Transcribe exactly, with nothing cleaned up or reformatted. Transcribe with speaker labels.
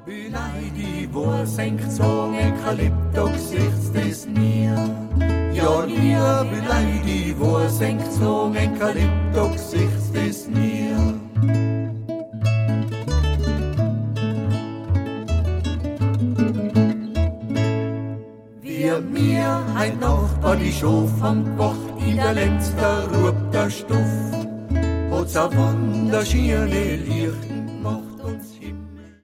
Speaker 1: Büleidi, wo senkt so Eukalypto gesichts des mir. Ja, mir, Büleidi, wo senkt so Eukalypto gesichts des mir. Wir mir heint noch bei die Schof am Bocht, in der Lenz, da rupt der Stuff. Hat's a wunderschöne Licht